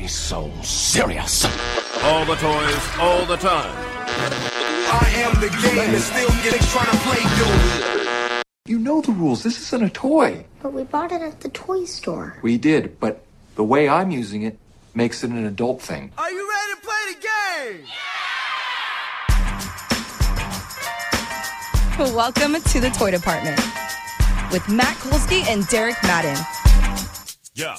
be so serious? All the toys, all the time. I am the game and still getting trying to play you. You know the rules. This isn't a toy. But we bought it at the toy store. We did, but the way I'm using it makes it an adult thing. Are you ready to play the game? Welcome to the Toy Department with Matt Kolsky and Derek Madden. Yeah.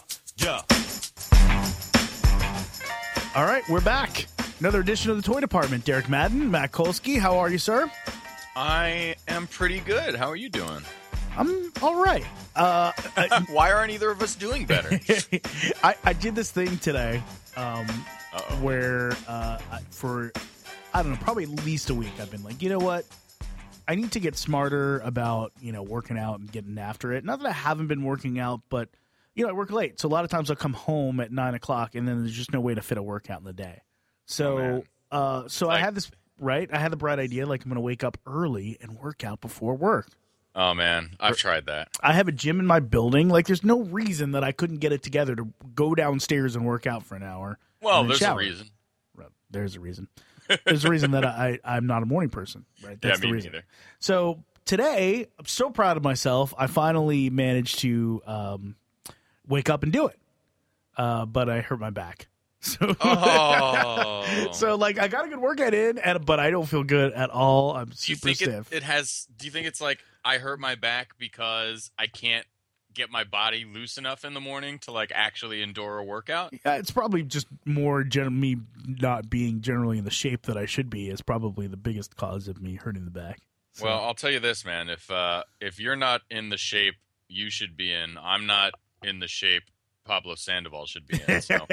All right, we're back. Another edition of the Toy Department. Derek Madden, Matt Kolsky. How are you, sir? I am pretty good. How are you doing? I'm all right. Why aren't either of us doing better? I did this thing today where for, I don't know, probably at least a week, I've been like, you know what? I need to get smarter about, working out and getting after it. Not that I haven't been working out, but, I work late. So a lot of times I'll come home at 9 o'clock and then there's just no way to fit a workout in the day. So, I had this, right? I had the bright idea, like I'm going to wake up early and work out before work. Oh, man. I've tried that. I have a gym in my building. Like, there's no reason that I couldn't get it together to go downstairs and work out for an hour. Well, there's a reason. There's a reason. There's a reason that I'm not a morning person. Right? That's the reason. Neither. So today, I'm so proud of myself. I finally managed to wake up and do it. But I hurt my back. So, so like I got a good workout in, but I don't feel good at all. I'm super stiff. Do you think it's like I hurt my back because I can't get my body loose enough in the morning to like actually endure a workout? Yeah, it's probably just more me not being generally in the shape that I should be is probably the biggest cause of me hurting the back. So. Well, I'll tell you this, man. If you're not in the shape you should be in, I'm not in the shape Pablo Sandoval should be in. So.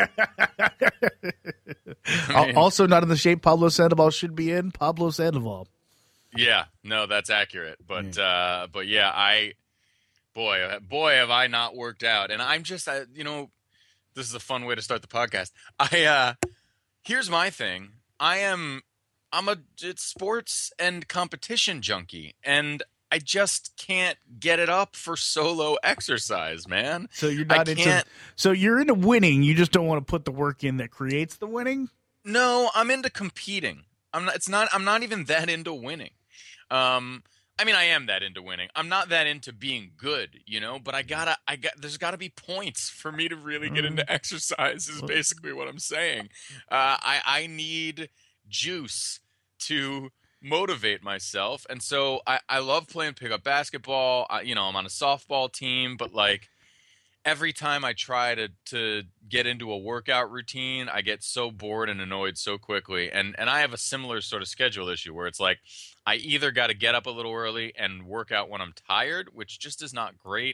Also not in the shape Pablo Sandoval should be in, Pablo Sandoval. Yeah, no, that's accurate. But yeah, boy, have I not worked out. And I'm just, this is a fun way to start the podcast. Here's my thing. I'm a sports and competition junkie, and I just can't get it up for solo exercise, man. So you're not So you're into winning. You just don't want to put the work in that creates the winning. No, I'm into competing. I'm not even that into winning. I am that into winning. I'm not that into being good, but there's gotta be points for me to really get into exercise is basically what I'm saying. I need juice to motivate myself, and so I love playing pickup basketball. I'm on a softball team, but like every time I try to get into a workout routine, I get so bored and annoyed so quickly. And I have a similar sort of schedule issue where it's like I either got to get up a little early and work out when I'm tired, which just is not great.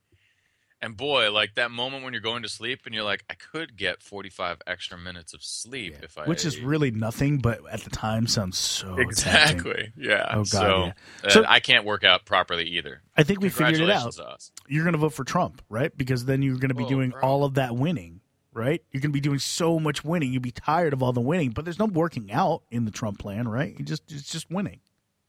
And boy, like that moment when you're going to sleep and you're like, I could get 45 extra minutes of sleep which is really nothing, but at the time sounds so exactly tempting. Yeah. Oh God, so, so I can't work out properly either. I think we figured it out. Us. You're going to vote for Trump, right? Because then you're going to be doing all of that winning, right? You're going to be doing so much winning. You'd be tired of all the winning, but there's no working out in the Trump plan, right? It's just winning.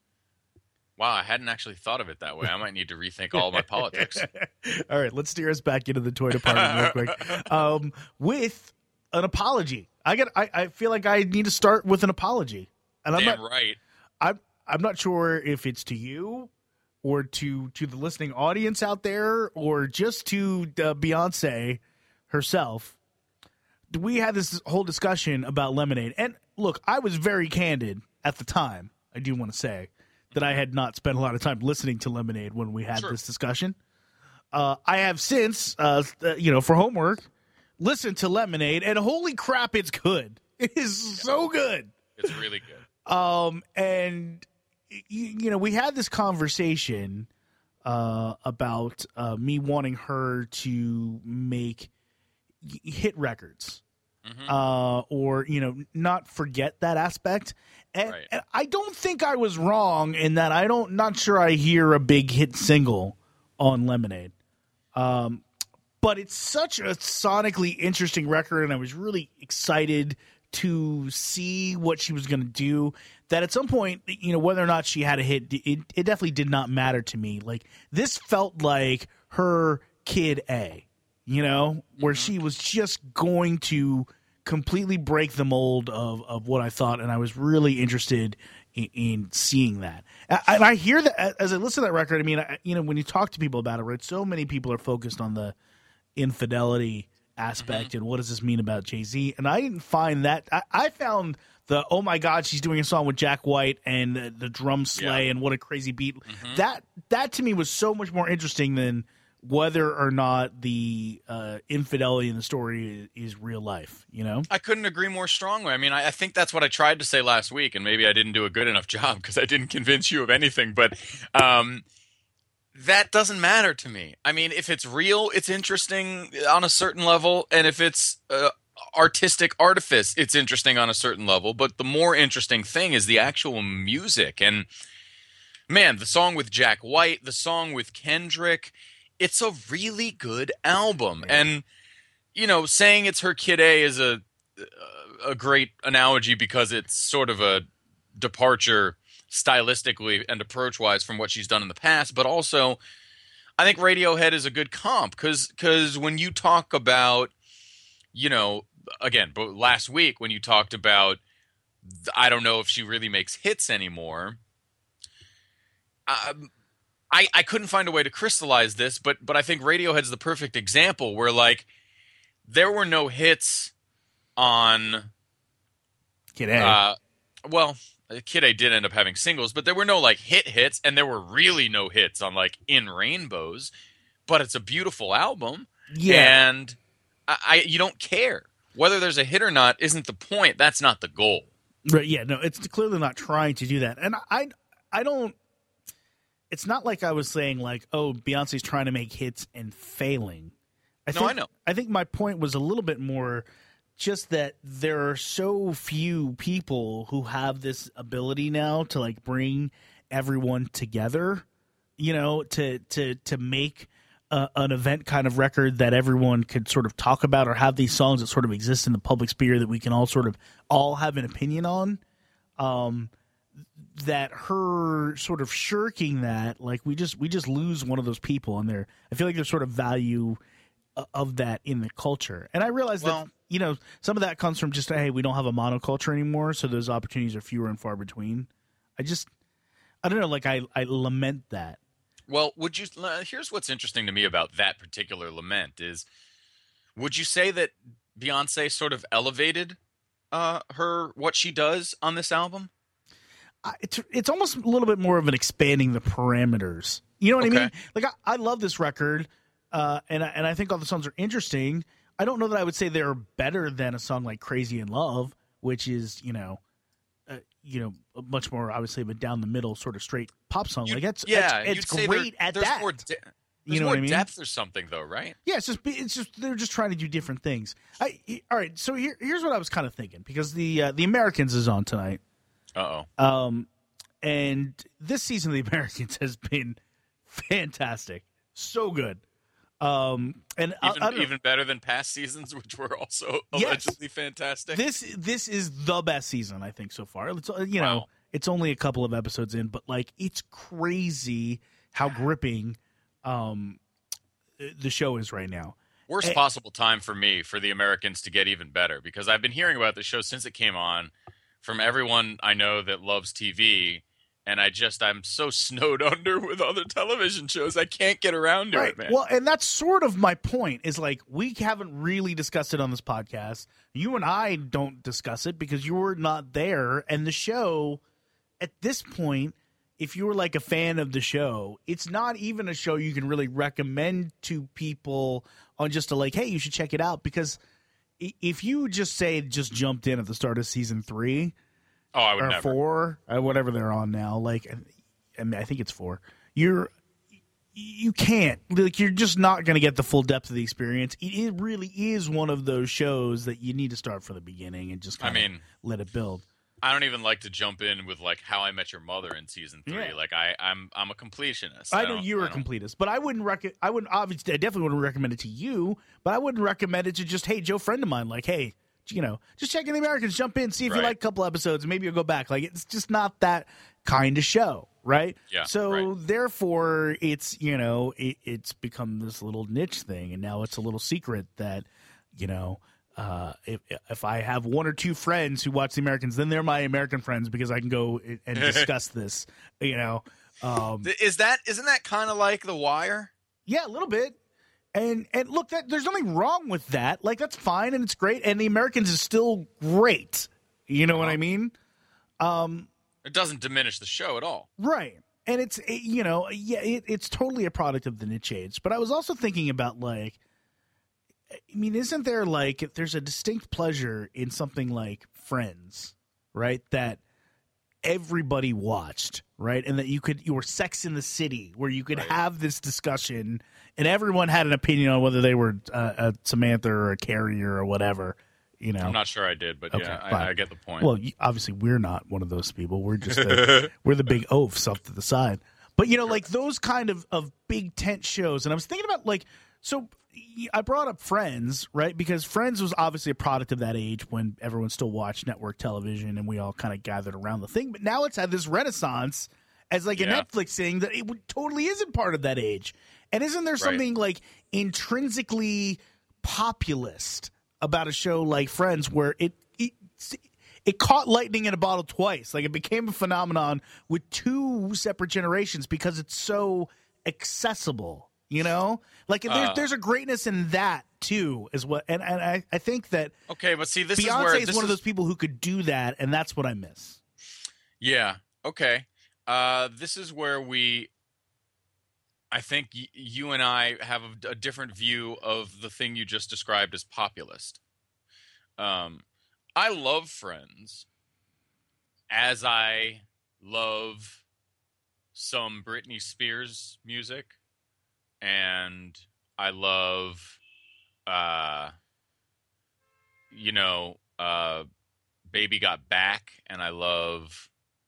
Wow, I hadn't actually thought of it that way. I might need to rethink all of my politics. All right, let's steer us back into the toy department real quick with an apology. I feel like I need to start with an apology. And right. I'm not sure if it's to you or to the listening audience out there or just to Beyonce herself. We had this whole discussion about Lemonade. And look, I was very candid at the time, I do want to say, that I had not spent a lot of time listening to Lemonade when we had this discussion. I have since, for homework, listened to Lemonade, and holy crap, it's good. It is so good. It's really good. And, we had this conversation about me wanting her to make hit records. Or, not forget that aspect. And I don't think I was wrong in that not sure I hear a big hit single on Lemonade. But it's such a sonically interesting record, and I was really excited to see what she was going to do, that at some point, whether or not she had a hit, it definitely did not matter to me. Like, this felt like her Kid A. you know, where she was just going to completely break the mold of what I thought, and I was really interested in seeing that. And I hear that as I listen to that record. I mean, when you talk to people about it, right? So many people are focused on the infidelity aspect and what does this mean about Jay-Z, and I didn't find that. I found the oh my god, she's doing a song with Jack White and the drum slay and what a crazy beat. That to me was so much more interesting than whether or not the infidelity in the story is real life, you know? I couldn't agree more strongly. I mean, I think that's what I tried to say last week, and maybe I didn't do a good enough job because I didn't convince you of anything, but that doesn't matter to me. I mean, if it's real, it's interesting on a certain level, and if it's artistic artifice, it's interesting on a certain level, but the more interesting thing is the actual music. And, man, the song with Jack White, the song with Kendrick, it's a really good album. And, you know, saying it's her Kid A is a great analogy because it's sort of a departure stylistically and approach-wise from what she's done in the past. But also, I think Radiohead is a good comp because when you talk about, you know, again, but last week when you talked about, I don't know if she really makes hits anymore, I couldn't find a way to crystallize this, but I think Radiohead's the perfect example where, like, there were no hits on Kid A. Well, Kid A did end up having singles, but there were no, like, hits, and there were really no hits on, like, In Rainbows, but it's a beautiful album, and you don't care. Whether there's a hit or not isn't the point. That's not the goal. Right, yeah, no, it's clearly not trying to do that. And I don't... It's not like I was saying, like, oh, Beyonce's trying to make hits and failing. I know. I think my point was a little bit more just that there are so few people who have this ability now to, like, bring everyone together, you know, to make an event kind of record that everyone could sort of talk about, or have these songs that sort of exist in the public sphere that we can all have an opinion on. That her sort of shirking that, like, we just lose one of those people, and I feel like there's sort of value of that in the culture. And I realize that, you know, some of that comes from just, hey, we don't have a monoculture anymore, so those opportunities are fewer and far between. I don't know, like, I lament that. Well, here's what's interesting to me about that particular lament is, would you say that Beyonce sort of elevated what she does on this album? It's almost a little bit more of an expanding the parameters. You know what I mean? Like, I love this record, and I think all the songs are interesting. I don't know that I would say they're better than a song like Crazy in Love, which is, you know, much more, obviously, of a down the middle sort of straight pop song. Like, it's great at that. There's more depth or something, though, right? Yeah, it's just they're just trying to do different things. All right, so here's what I was kind of thinking, because the Americans is on tonight. And this season of The Americans has been fantastic, so good. And even better than past seasons, which were also allegedly fantastic. This is the best season, I think, so far. It's, you know, it's only a couple of episodes in, but, like, it's crazy how gripping the show is right now. Worst possible time for me for The Americans to get even better, because I've been hearing about the show since it came on from everyone I know that loves TV, and I'm so snowed under with other television shows, I can't get around to it, man. Well, and that's sort of my point, is, like, we haven't really discussed it on this podcast. You and I don't discuss it because you're not there, and the show, at this point, if you're, like, a fan of the show, it's not even a show you can really recommend to people on just like, hey, you should check it out, because if you just jumped in at the start of season 3, I would or never. 4, or whatever they're on now, like, I mean, I think it's 4. You can't, like, you're just not going to get the full depth of the experience. It really is one of those shows that you need to start from the beginning and just kind of let it build. I don't even like to jump in with, like, How I Met Your Mother in season 3. Yeah. Like, I'm a completionist. I know you're a completist, but I definitely wouldn't recommend it to you, but I wouldn't recommend it to just, hey, Joe, friend of mine, like, hey, you know, just check in The Americans, jump in, see if you like a couple episodes, and maybe you'll go back. Like, it's just not that kind of show. right? Yeah, so right. therefore, it's it's become this little niche thing, and now it's a little secret that if I have one or two friends who watch The Americans, then they're my American friends because I can go and discuss this. Isn't that kind of like The Wire? Yeah, a little bit. And look, there's nothing wrong with that. Like, that's fine and it's great. And The Americans is still great. You know what I mean? It doesn't diminish the show at all. Right. And it's totally a product of the niche age. But I was also thinking about, like, I mean, isn't there, like, if there's a distinct pleasure in something like Friends, right, that everybody watched, right, and that you were Sex in the City, where you could have this discussion and everyone had an opinion on whether they were a Samantha or a Carrie or whatever, I'm not sure I did, but Okay, yeah, fine. I get the point. Well, obviously we're not one of those people. We're just we're the big oafs off to the side. But like those kind of big tent shows, and I was thinking about, like, so I brought up Friends, right? Because Friends was obviously a product of that age when everyone still watched network television and we all kind of gathered around the thing. But now it's had this renaissance as like a Netflix thing that it totally isn't part of that age. And isn't there something like intrinsically populist about a show like Friends where it caught lightning in a bottle twice? Like, it became a phenomenon with two separate generations because it's so accessible. Like there's a greatness in that too, is what, and I think that but see, this Beyonce is is one of those people who could do that, and that's what I miss. Yeah. Okay. This is where I think you and I have a different view of the thing you just described as populist. I love Friends, as I love some Britney Spears music. And I love, Baby Got Back, and I love,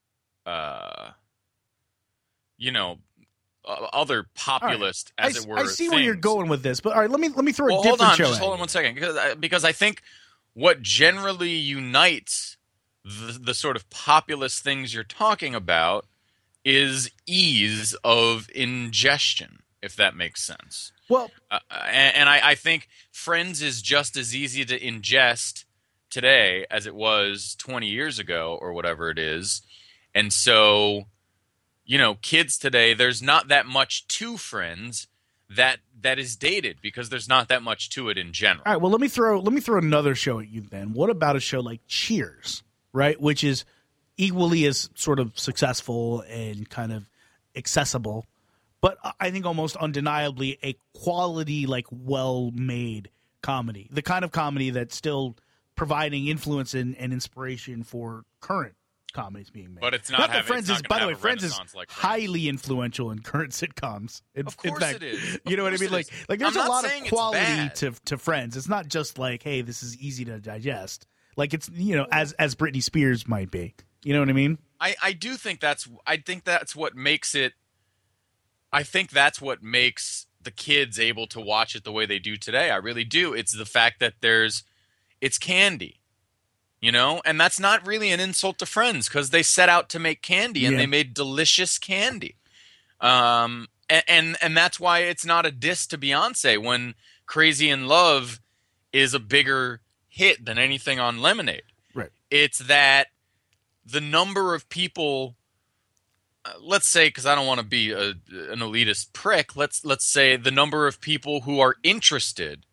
other populist, right. as it were. I see where you're going with this, but all right, let me throw a hold different on, show. Just hold on 1 second, because I think what generally unites the sort of populist things you're talking about is ease of ingestion, if that makes sense. Well, and I think Friends is just as easy to ingest today as it was 20 years ago or whatever it is. And so, kids today, there's not that much to Friends that is dated because there's not that much to it in general. All right, well, let me throw another show at you then. What about a show like Cheers, right, which is equally as sort of successful and kind of accessible, but I think almost undeniably a quality, like, well-made comedy. The kind of comedy that's still providing influence and inspiration for current comedies being made. But it's not that Friends is, by the way, Friends is like highly influential in current sitcoms. Of course it is. You know what I mean? Like there's a lot of quality to Friends. It's not just like, hey, this is easy to digest. Like, it's, as Britney Spears might be. You know what I mean? I think that's what makes it. I think that's what makes the kids able to watch it the way they do today. I really do. It's the fact that it's candy, and that's not really an insult to Friends because they set out to make candy and they made delicious candy. And that's why it's not a diss to Beyonce when Crazy in Love is a bigger hit than anything on Lemonade. Right. It's that the number of people, let's say, because I don't want to be an elitist prick, let's say the number of people who are interested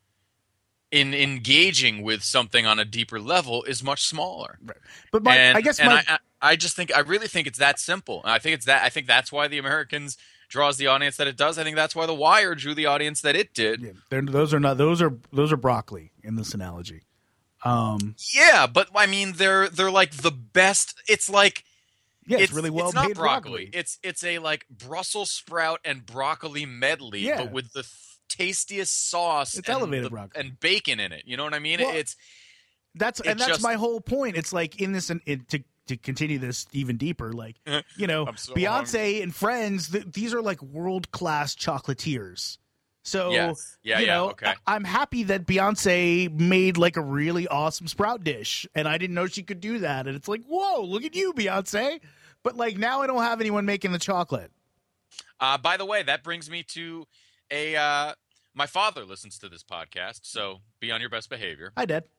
in engaging with something on a deeper level is much smaller. Right. But I really think it's that simple. And I think that's why The Americans draws the audience that it does. I think that's why The Wire drew the audience that it did. Yeah, those are broccoli in this analogy. Yeah, but I mean they're like the best. It's like it's really well it's not made broccoli. It's a like Brussels sprout and broccoli medley, but with the tastiest sauce. It's elevated broccoli and bacon in it. You know what I mean? Well, that's my whole point. It's like in this to continue this even deeper, like so Beyonce hungry. And Friends. These are like world-class chocolatiers. So, okay. I'm happy that Beyonce made like a really awesome sprout dish, and I didn't know she could do that. And it's like, whoa, look at you, Beyonce. But like now I don't have anyone making the chocolate. By the way, that brings me to my father listens to this podcast, so be on your best behavior. Hi, Dad.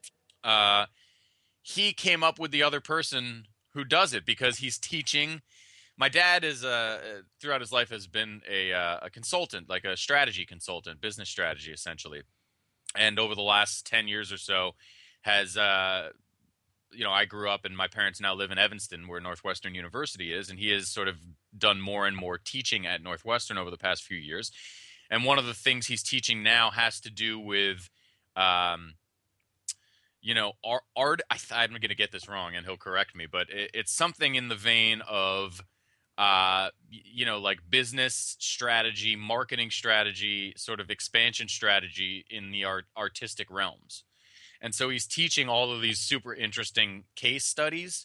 He came up with the other person who does it because he's teaching. My dad is throughout his life has been a consultant, like a strategy consultant, business strategy essentially. And over the last 10 years or so has I grew up and my parents now live in Evanston where Northwestern University is, and he has sort of done more and more teaching at Northwestern over the past few years. And one of the things he's teaching now has to do with art. I'm going to get this wrong and he'll correct me, but it's something in the vein of like business strategy, marketing strategy, sort of expansion strategy in the artistic realms. And so he's teaching all of these super interesting case studies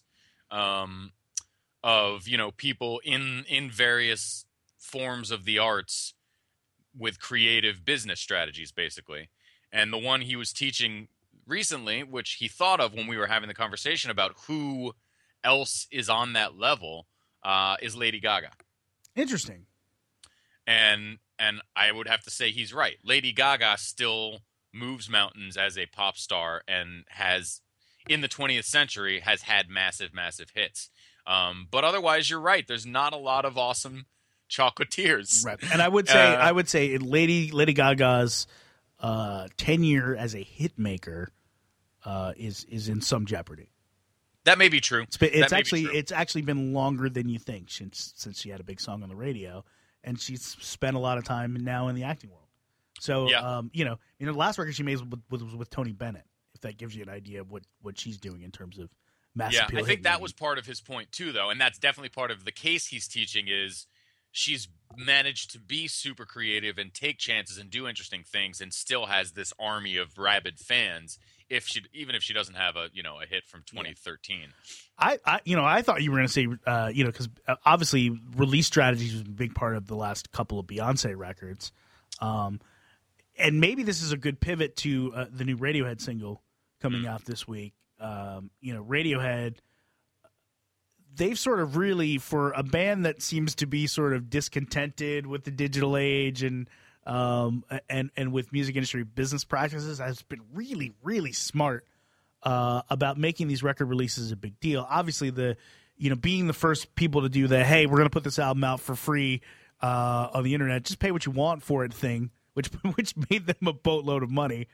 of, people in various forms of the arts with creative business strategies, basically. And the one he was teaching recently, which he thought of when we were having the conversation about who else is on that level, is Lady Gaga. Interesting. And I would have to say he's right. Lady Gaga still moves mountains as a pop star and has, in the 20th century, has had massive, massive hits. But otherwise, you're right. There's not a lot of awesome chocolatiers. Right. And I would say Lady Gaga's tenure as a hit maker is in some jeopardy. That may be true. It's actually been longer than you think since she had a big song on the radio, and she's spent a lot of time now in the acting world. So, yeah. The last record she made was with Tony Bennett, if that gives you an idea of what she's doing in terms of mass appeal. I think that was part of his point too, though, and that's definitely part of the case he's teaching is she's managed to be super creative and take chances and do interesting things and still has this army of rabid fans even if she doesn't have a hit from 2013. I thought you were going to say because obviously release strategies was a big part of the last couple of Beyonce records. And maybe this is a good pivot to the new Radiohead single coming out this week. Radiohead, they've sort of really, for a band that seems to be sort of discontented with the digital age and with music industry business practices, has been really, really smart about making these record releases a big deal. Obviously, being the first people to do the, hey, we're going to put this album out for free on the internet, just pay what you want for it thing, which made them a boatload of money.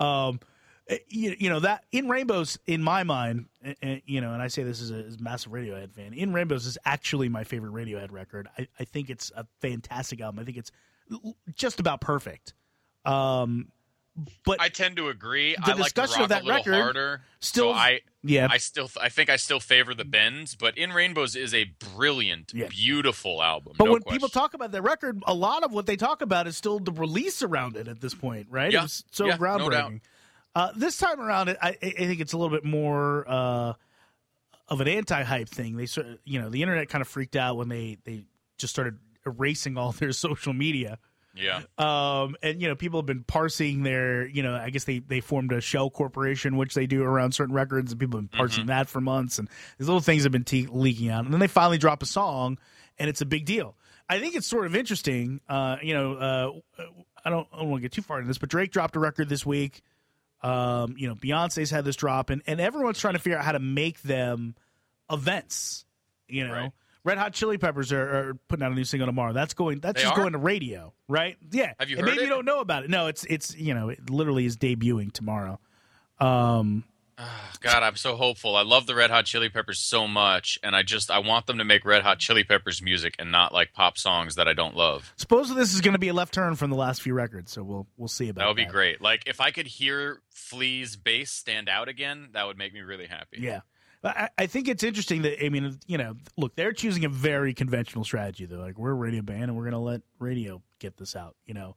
That In Rainbows, in my mind, and I say this as a massive Radiohead fan, In Rainbows is actually my favorite Radiohead record. I think it's a fantastic album. I think it's just about perfect. But I tend to agree. The discussion I like of that a little record harder. still, so I think I still favor the bends, but In Rainbows is a brilliant, beautiful album. But no when question. people talk about that record, a lot of what they talk about is still the release around it at this point, right? Yeah. It was so Yeah, groundbreaking. no doubt. This time around, I think it's a little bit more of an anti-hype thing. They sort of, the internet kind of freaked out when they just started erasing all their social media. Yeah. And people have been parsing their, I guess they formed a shell corporation, which they do around certain records, and people have been parsing that for months, and these little things have been leaking out. And then they finally drop a song, and it's a big deal. I think it's sort of interesting. I don't want to get too far into this, but Drake dropped a record this week. Beyonce's had this drop, and everyone's trying to figure out how to make them events. Right. Red Hot Chili Peppers are putting out a new single tomorrow. That's going to radio, right? Yeah. Have you and heard maybe it? you don't know about it. No, it's it literally is debuting tomorrow. God, I'm so hopeful. I love the Red Hot Chili Peppers so much, and I want them to make Red Hot Chili Peppers music and not like pop songs that I don't love. Supposedly this is going to be a left turn from the last few records, so we'll see about that. That would be great. Like if I could hear Flea's bass stand out again, that would make me really happy. Yeah. I think it's interesting that, look, they're choosing a very conventional strategy. They're like, we're a radio band and we're going to let radio get this out.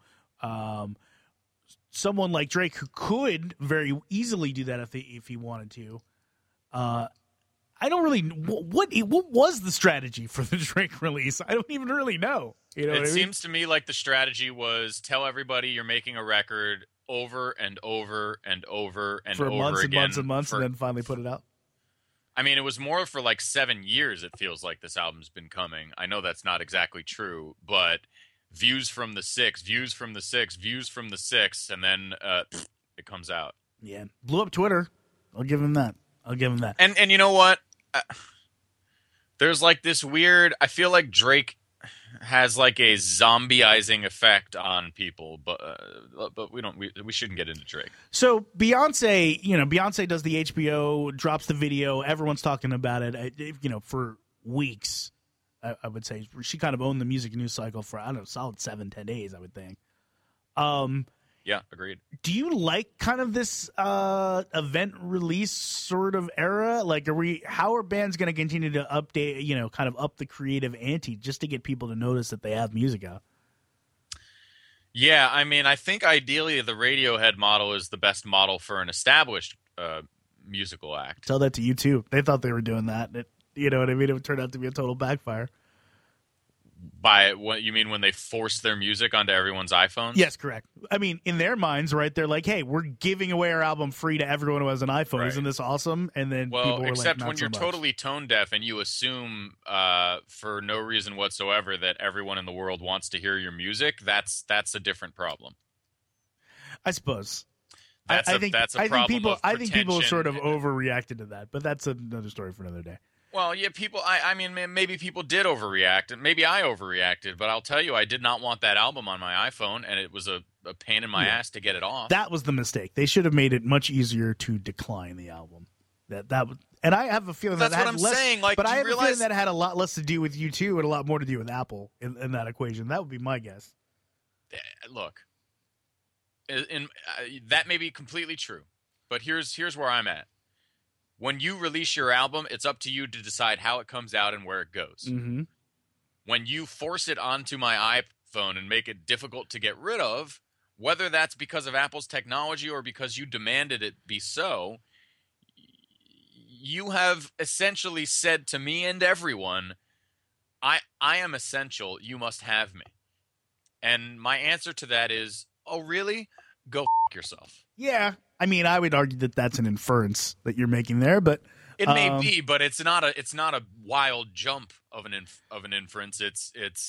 Someone like Drake who could very easily do that if he wanted to. I don't really, what was the strategy for the Drake release? I don't even really know. It seems to me like the strategy was tell everybody you're making a record over and over and over and for over months again. And months and months and then finally put it out. I mean, it was more for like 7 years. It feels like this album's been coming. I know that's not exactly true, but views from the 6, views from the 6, views from the 6, and then it comes out. Yeah, blew up Twitter. I'll give him that. And you know what? There's like this weird. I feel like Drake has like a zombieizing effect on people, but we shouldn't get into Drake. So Beyonce does the HBO, drops the video, everyone's talking about it, for weeks. I would say she kind of owned the music news cycle for, I don't know, solid 7-10 days, I would think. Yeah, agreed. Do you like kind of this event release sort of era? Like, how are bands going to continue to update, kind of up the creative ante just to get people to notice that they have music out? Yeah, I mean, I think ideally the Radiohead model is the best model for an established musical act. Tell that to U2. They thought they were doing that. You know what I mean? It would turn out to be a total backfire. By what you mean when they force their music onto everyone's iPhones? Yes, correct. I mean, in their minds, right? They're like, "Hey, we're giving away our album free to everyone who has an iPhone. Right. Isn't this awesome?" And then people were except like, when you're totally tone deaf and you assume for no reason whatsoever that everyone in the world wants to hear your music. That's a different problem. I suppose. I think people sort of overreacted to that, but that's another story for another day. Well, yeah, I mean, maybe people did overreact, and maybe I overreacted, but I'll tell you, I did not want that album on my iPhone, and it was a pain in my ass to get it off. That was the mistake. They should have made it much easier to decline the album. And I have a feeling that's what I'm saying. Like, but I have a feeling that had a lot less to do with U2 and a lot more to do with Apple in that equation. That would be my guess. Look, that may be completely true, but here's where I'm at. When you release your album, it's up to you to decide how it comes out and where it goes. Mm-hmm. When you force it onto my iPhone and make it difficult to get rid of, whether that's because of Apple's technology or because you demanded it be so, you have essentially said to me and everyone, I am essential, you must have me. And my answer to that is, oh, really? Go f*** yourself. Yeah. I mean, I would argue that that's an inference that you're making there, but it may be, but it's not a wild jump of an inference. It's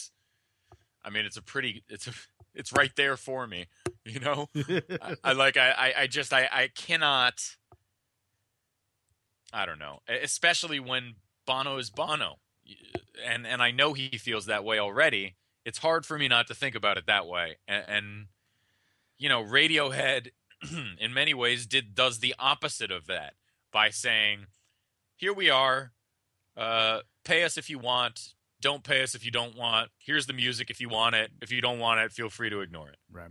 right there for me, you know. I cannot. I don't know, especially when Bono is Bono, and I know he feels that way already. It's hard for me not to think about it that way, and you know, Radiohead. In many ways does the opposite of that by saying, here we are, pay us if you want, don't pay us if you don't want, here's the music if you want it, if you don't want it, feel free to ignore it. Right.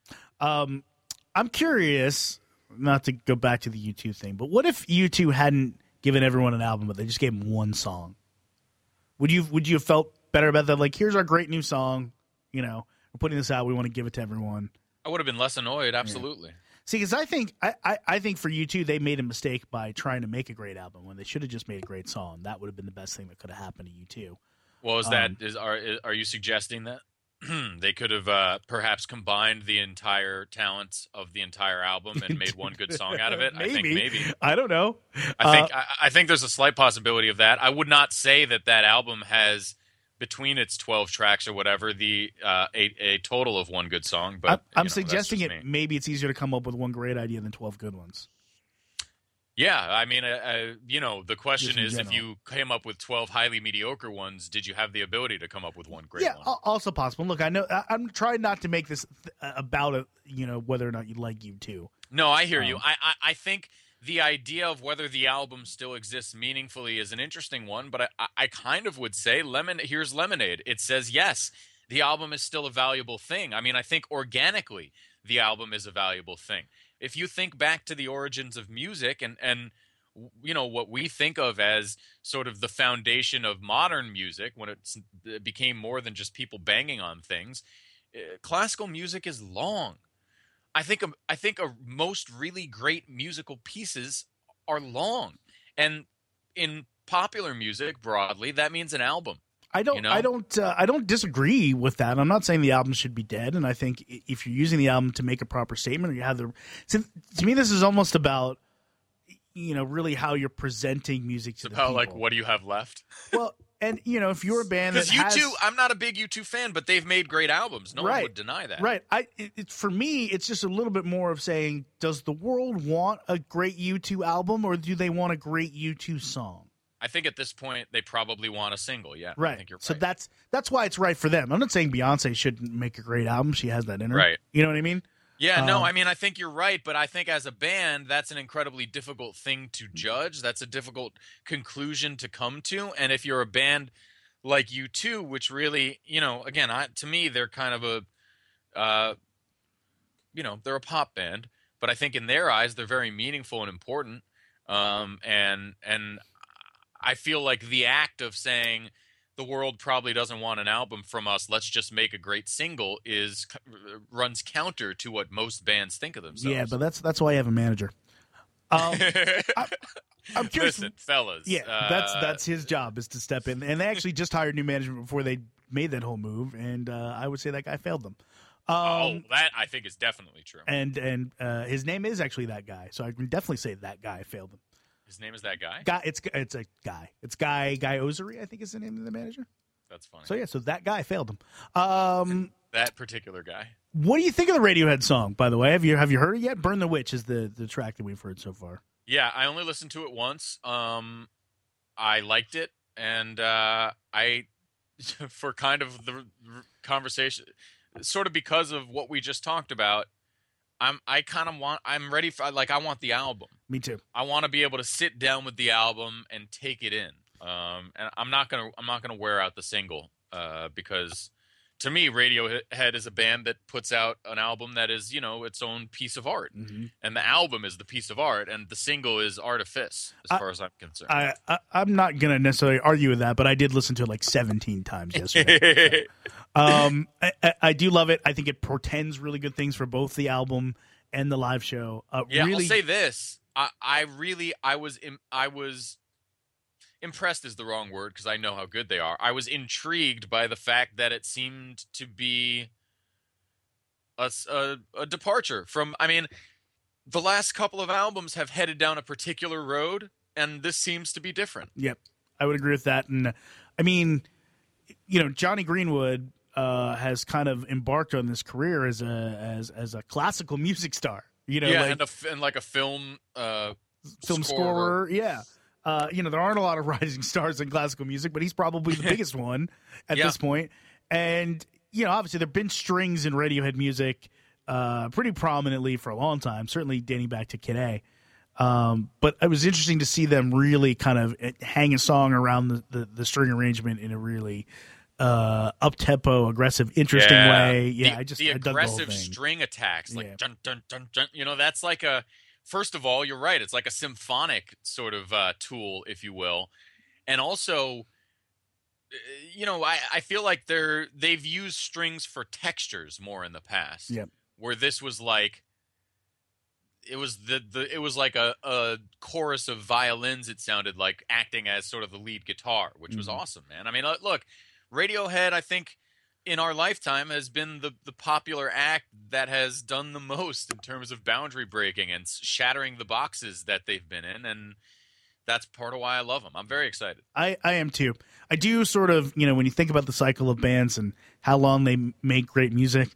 I'm curious, not to go back to the U2 thing, but what if U2 hadn't given everyone an album, but they just gave them one song? Would you have felt better about that? Like, here's our great new song, we're putting this out, we want to give it to everyone. I would have been less annoyed, absolutely. Yeah. See, because I think for U2, they made a mistake by trying to make a great album when they should have just made a great song. That would have been the best thing that could have happened to U2. Well, are you suggesting that they could have perhaps combined the entire talents of the entire album and made one good song out of it? Maybe. I think maybe. I don't know. I think there's a slight possibility of that. I would not say that album has, between its 12 tracks or whatever, a total of one good song. But I'm suggesting maybe it's easier to come up with one great idea than 12 good ones. Yeah, I mean, the question is, if you came up with 12 highly mediocre ones, did you have the ability to come up with one great one? Yeah, also possible. Look, I know I'm trying not to make this about whether or not you like U2. No, I hear you. I think the idea of whether the album still exists meaningfully is an interesting one, but I kind of would say here's Lemonade. It says, yes, the album is still a valuable thing. I mean, I think organically the album is a valuable thing. If you think back to the origins of music and what we think of as sort of the foundation of modern music, when it became more than just people banging on things, classical music is long. I think most really great musical pieces are long, and in popular music broadly, that means an album. I don't disagree with that. I'm not saying the album should be dead, and I think if you're using the album to make a proper statement, or you have to me, this is almost about really how you're presenting music to It's the about people. like, what do you have left? Well, and if you're a band that Because has, U2, I'm not a big U2 fan, but they've made great albums. No one would deny that. Right. For me, it's just a little bit more of saying, does the world want a great U2 album, or do they want a great U2 song? I think at this point they probably want a single. Yeah, Right. I think you're right. So that's why it's right for them. I'm not saying Beyonce shouldn't make a great album. She has that in her. Right. You know what I mean? Yeah, no, I mean, I think you're right, but I think as a band, that's an incredibly difficult thing to judge. That's a difficult conclusion to come to. And if you're a band like U2, which really, again, to me, they're kind of they're a pop band, but I think in their eyes, they're very meaningful and important. And I feel like the act of saying the world probably doesn't want an album from us, let's just make a great single, runs counter to what most bands think of themselves. Yeah, but that's why I have a manager. I'm curious. Listen, fellas. Yeah, that's his job, is to step in. And they actually just hired new management before they made that whole move, and I would say that guy failed them. That I think is definitely true. And his name is actually that guy, so I can definitely say that guy failed them. His name is that guy? It's a guy. It's Guy Osery, I think is the name of the manager. That's funny. So that guy failed him. That particular guy. What do you think of the Radiohead song, by the way? Have you heard it yet? Burn the Witch is the track that we've heard so far. Yeah, I only listened to it once. I liked it, and I for kind of the conversation, sort of because of what we just talked about, I'm ready for, I want the album. Me too. I want to be able to sit down with the album and take it in. And I'm not gonna wear out the single because to me, Radiohead is a band that puts out an album that is, its own piece of art, and the album is the piece of art, and the single is artifice, as far as I'm concerned. I'm not gonna necessarily argue with that, but I did listen to it like 17 times yesterday. I do love it. I think it portends really good things for both the album and the live show. Yeah, really, I'll say this: I was impressed is the wrong word because I know how good they are. I was intrigued by the fact that it seemed to be a departure from. I mean, the last couple of albums have headed down a particular road, and this seems to be different. Yep, I would agree with that. And I mean, Johnny Greenwood has kind of embarked on this career as a classical music star. And like a film scorer. Yeah. There aren't a lot of rising stars in classical music, but he's probably the biggest one at this point. And, obviously there have been strings in Radiohead music pretty prominently for a long time, certainly dating back to Kid A. But it was interesting to see them really kind of hang a song around the string arrangement in a really up-tempo, aggressive, interesting way. Yeah, the aggressive string attacks, like dun, dun, dun, dun. That's like first of all, you're right. It's like a symphonic sort of tool, if you will. And also, I feel like they've used strings for textures more in the past. Yep. Where this was like, it was like a chorus of violins. It sounded like acting as sort of the lead guitar, which was awesome, man. I mean, look, Radiohead, I think, in our lifetime has been the popular act that has done the most in terms of boundary breaking and shattering the boxes that they've been in, and that's part of why I love them. I'm very excited. I am too. I do sort of, when you think about the cycle of bands and how long they make great music,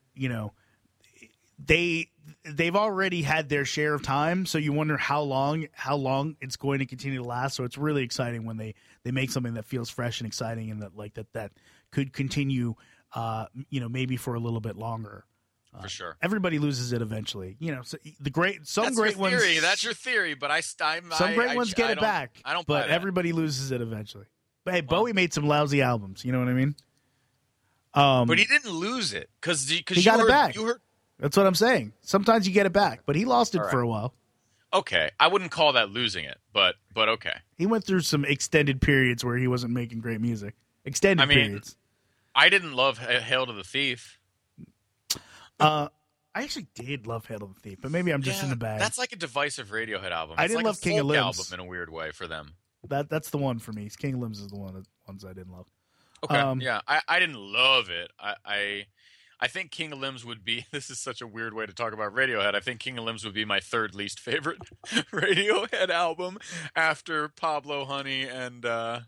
they've already had their share of time, so you wonder how long it's going to continue to last. So it's really exciting when they make something that feels fresh and exciting, and that could continue, maybe for a little bit longer. For sure. Everybody loses it eventually. So That's great your theory. ones. That's your theory, but some great ones get it back. I don't. But everybody loses it eventually. But hey, Bowie made some lousy albums. You know what I mean? But he didn't lose it because he got it back. That's what I'm saying. Sometimes you get it back, but he lost it for a while. Okay, I wouldn't call that losing it, but okay. He went through some extended periods where he wasn't making great music. Periods. I didn't love Hail to the Thief. I actually did love Hail to the Thief, but maybe I'm just in the bag. That's like a divisive Radiohead album. I didn't love King of Limbs album in a weird way for them. That's the one for me. King of Limbs is the ones I didn't love. Okay, yeah, I didn't love it. I I think King of Limbs would be. This is such a weird way to talk about Radiohead. I think King of Limbs would be my third least favorite Radiohead album after Pablo Honey and Hail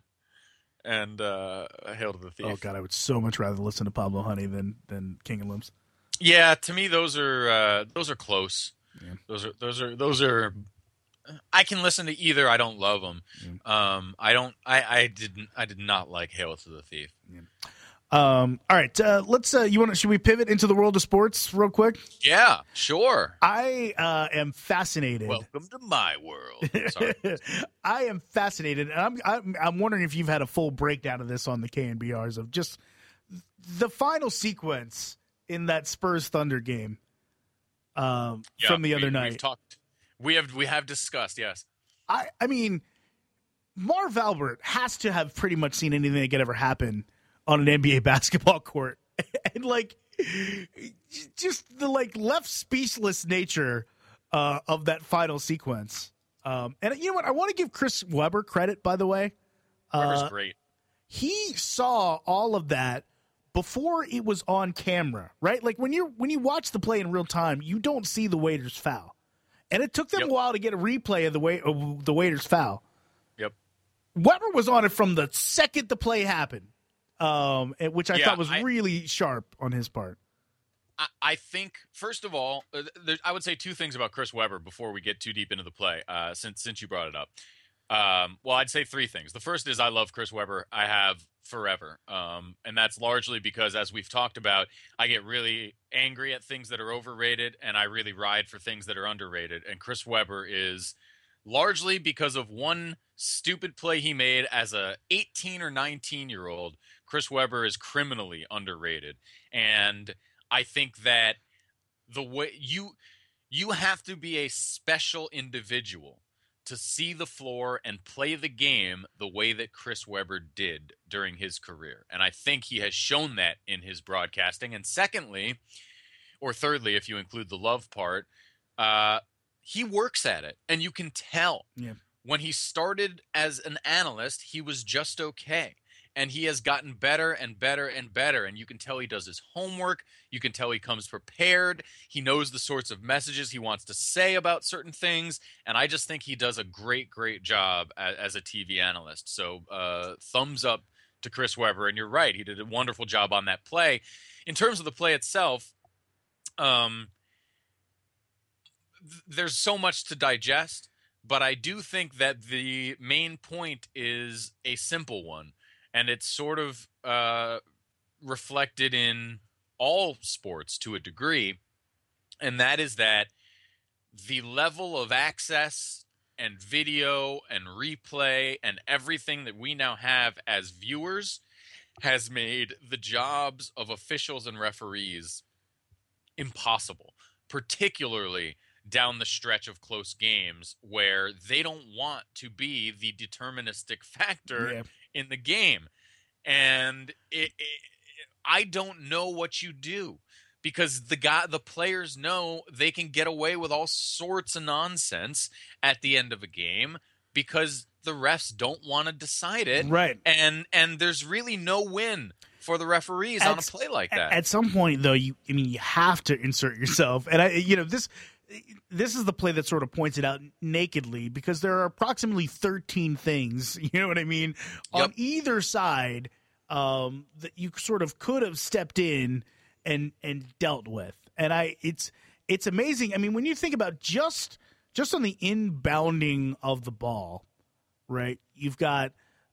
to the Thief. Oh God, I would so much rather listen to Pablo Honey than King of Limbs. Yeah, to me those are close. Yeah. Those are. I can listen to either. I don't love them. Yeah. I did not like Hail to the Thief. Yeah. All right, should we pivot into the world of sports real quick? Yeah, sure. I am fascinated. Welcome to my world. Sorry. I am fascinated, and I'm wondering if you've had a full breakdown of this on the KNBRs of just the final sequence in that Spurs Thunder game from the other night. We've talked. We have discussed. Yes. I mean, Marv Albert has to have pretty much seen anything that could ever happen on an NBA basketball court. And just the left speechless nature of that final sequence. And you know what? I want to give Chris Webber credit, by the way. Webber's great. He saw all of that before it was on camera, right? Like when you watch the play in real time, you don't see the Waiters foul. And it took them a while to get a replay of the Waiters foul. Yep. Weber was on it from the second the play happened. Which I thought was really sharp on his part. I think, first of all, I would say two things about Chris Webber before we get too deep into the play, since you brought it up. Well, I'd say three things. The first is I love Chris Webber. I have forever. And that's largely because, as we've talked about, I get really angry at things that are overrated, and I really ride for things that are underrated. And Chris Webber is largely because of one stupid play he made as a 18 or 19-year-old. Chris Webber is criminally underrated. And I think that the way you have to be a special individual to see the floor and play the game the way that Chris Webber did during his career. And I think he has shown that in his broadcasting. And secondly, or thirdly, if you include the love part, he works at it. And you can tell. Yeah. When he started as an analyst, he was just okay. And he has gotten better and better and better. And you can tell he does his homework. You can tell he comes prepared. He knows the sorts of messages he wants to say about certain things. And I just think he does a great, great job as a TV analyst. So thumbs up to Chris Webber. And you're right. He did a wonderful job on that play. In terms of the play itself, there's so much to digest. But I do think that the main point is a simple one. And it's sort of reflected in all sports to a degree. And that is that the level of access and video and replay and everything that we now have as viewers has made the jobs of officials and referees impossible, particularly down the stretch of close games where they don't want to be the deterministic factor in the game. And I don't know what you do, because the players know they can get away with all sorts of nonsense at the end of a game because the refs don't want to decide it. Right. And there's really no win for the referees on a play like that. At some point, though, you have to insert yourself. And this is the play that sort of points it out nakedly, because there are approximately 13 things, you know what I mean, on either side that you sort of could have stepped in and dealt with. And it's amazing. I mean, when you think about just on the inbounding of the ball, right? You've got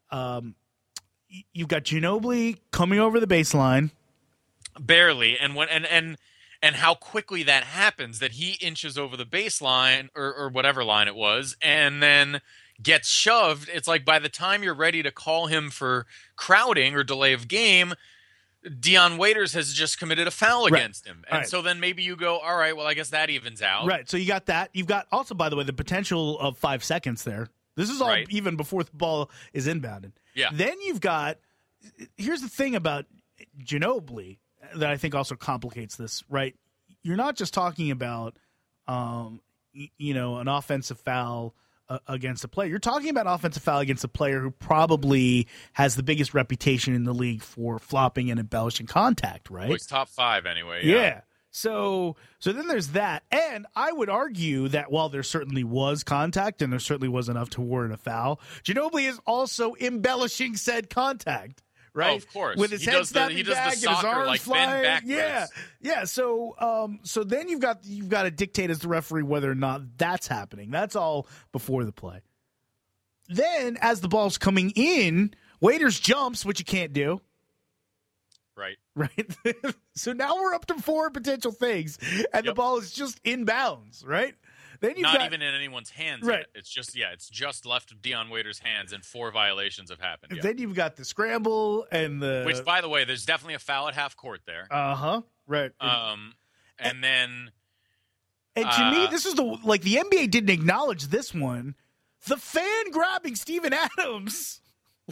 Ginobili coming over the baseline. Barely. And how quickly that happens, that he inches over the baseline or whatever line it was, and then gets shoved. It's like by the time you're ready to call him for crowding or delay of game, Dion Waiters has just committed a foul against him. And so then maybe you go, all right, well, I guess that evens out. Right. So you got that. You've got also, by the way, the potential of 5 seconds there. This is all even before the ball is inbounded. Yeah. Then you've got – here's the thing about Ginobili that I think also complicates this, right? You're not just talking about, an offensive foul against a player. You're talking about offensive foul against a player who probably has the biggest reputation in the league for flopping and embellishing contact, right? Well, he's top 5 anyway. Yeah. So then there's that. And I would argue that while there certainly was contact and there certainly was enough to warrant a foul, Ginobili is also embellishing said contact. Right, oh, of course. With his head snapping back and his arms like flying. bend backwards. Yeah. So then you've got to dictate as the referee whether or not that's happening. That's all before the play. Then, as the ball's coming in, Waiters jumps, which you can't do. Right. So now we're up to 4 potential things, and the ball is just inbounds. Right. Then you've not even in anyone's hands. Right. Yet. It's just left of Dion Waiters' hands, and 4 violations have happened. Then you've got the scramble and the which, by the way, there's definitely a foul at half court there. Right. And then to me, this is the NBA didn't acknowledge this one. The fan grabbing Steven Adams,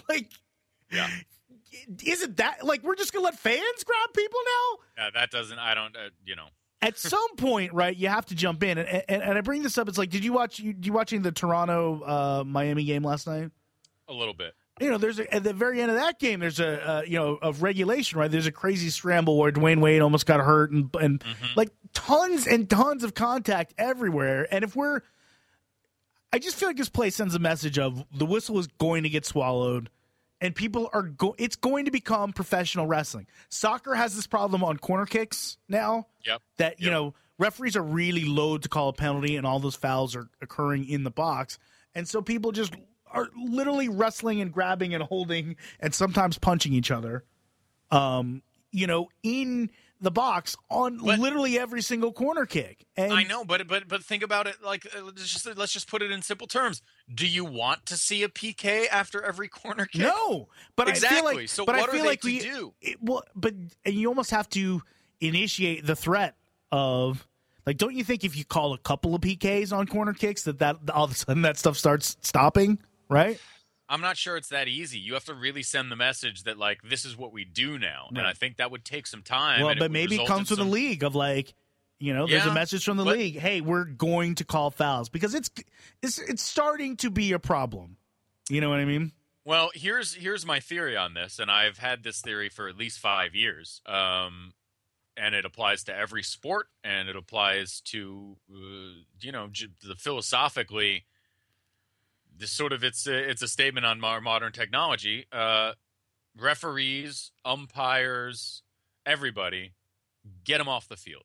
isn't that we're just gonna let fans grab people now? Yeah, that doesn't. I don't. At some point, right, you have to jump in, and I bring this up. It's like, did you watching the Toronto Miami game last night? A little bit. There's at the very end of that game, there's of regulation, right? There's a crazy scramble where Dwayne Wade almost got hurt, and like tons and tons of contact everywhere. And I just feel like this play sends a message of the whistle is going to get swallowed. And people are it's going to become professional wrestling. Soccer has this problem on corner kicks now. Yep. That, referees are really loath to call a penalty, and all those fouls are occurring in the box. And so people just are literally wrestling and grabbing and holding and sometimes punching each other, in the box on literally every single corner kick. And I know, but think about it. Let's just put it in simple terms. Do you want to see a PK after every corner kick? No, but exactly. I feel like, so but what I feel are like they to do? And you almost have to initiate the threat of, don't you think if you call a couple of PKs on corner kicks that all of a sudden that stuff starts stopping, right? I'm not sure it's that easy. You have to really send the message that this is what we do now, and I think that would take some time. Well, but maybe it comes from the league of there's a message from the league. Hey, we're going to call fouls because it's starting to be a problem. You know what I mean? Well, here's my theory on this, and I've had this theory for at least 5 years. And it applies to every sport, and it applies to the philosophically. This sort of it's a statement on modern technology. Referees, umpires, everybody, get them off the field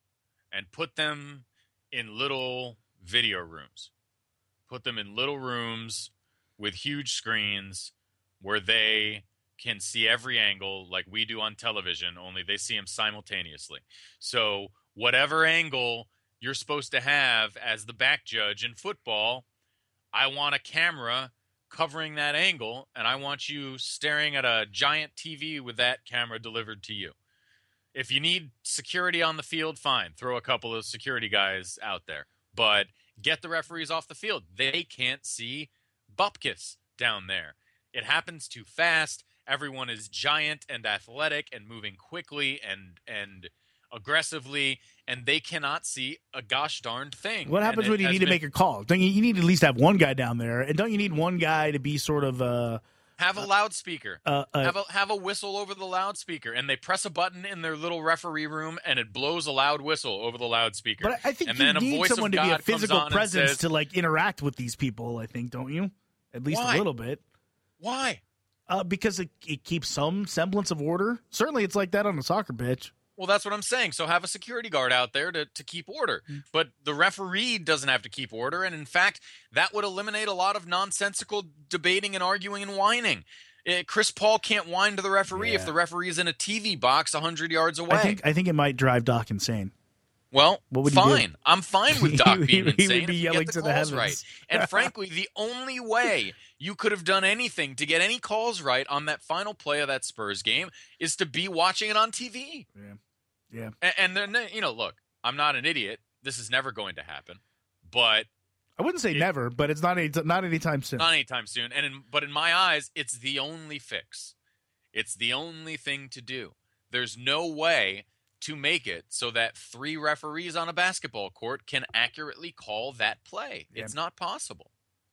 and put them in little video rooms. Put them in little rooms with huge screens where they can see every angle like we do on television, only they see them simultaneously. So whatever angle you're supposed to have as the back judge in football, I want a camera covering that angle, and I want you staring at a giant TV with that camera delivered to you. If you need security on the field, fine. Throw a couple of security guys out there. But get the referees off the field. They can't see bupkis down there. It happens too fast. Everyone is giant and athletic and moving quickly and aggressively, and they cannot see a gosh darned thing. What happens when you need to make a call? Don't you need to at least have one guy down there, and don't you need one guy to be sort of have a loudspeaker, have a whistle over the loudspeaker, and they press a button in their little referee room, and it blows a loud whistle over the loudspeaker. But I think and you then need someone to be a physical presence says, to interact with these people. I think, don't you? At least Why? A little bit. Why? Because it keeps some semblance of order. Certainly, it's like that on a soccer pitch. Well, that's what I'm saying. So have a security guard out there to keep order. But the referee doesn't have to keep order. And in fact, that would eliminate a lot of nonsensical debating and arguing and whining. Chris Paul can't whine to the referee if the referee is in a TV box 100 yards away. I think it might drive Doc insane. Well, what would fine. I'm fine with Doc being insane. He would be yelling to the heavens. Right. And frankly, the only way you could have done anything to get any calls right on that final play of that Spurs game is to be watching it on TV. Yeah. And then, look, I'm not an idiot. This is never going to happen. But I wouldn't say never, but it's not anytime soon. Not anytime soon. But in my eyes, it's the only fix. It's the only thing to do. There's no way to make it so that 3 referees on a basketball court can accurately call that play. Yeah. It's not possible.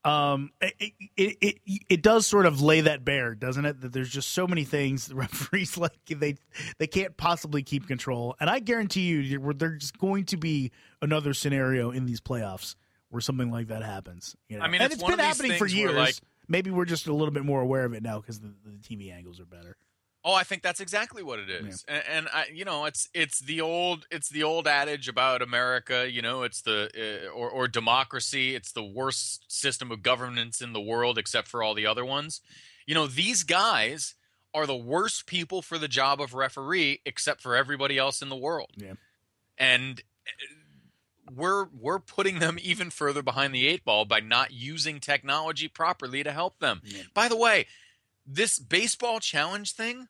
It does sort of lay that bare, doesn't it? That there's just so many things the referees they can't possibly keep control. And I guarantee you, there's going to be another scenario in these playoffs where something like that happens. You know? I mean, and it's been happening for years. Like, maybe we're just a little bit more aware of it now because the TV angles are better. Oh, I think that's exactly what it is, yeah. and I, it's the old adage about America. It's the or democracy. It's the worst system of governance in the world, except for all the other ones. These guys are the worst people for the job of referee, except for everybody else in the world. Yeah, and we're putting them even further behind the eight ball by not using technology properly to help them. Yeah. By the way, this baseball challenge thing.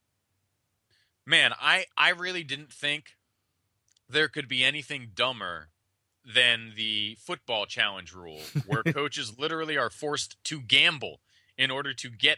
Man, I really didn't think there could be anything dumber than the football challenge rule, where coaches literally are forced to gamble in order to get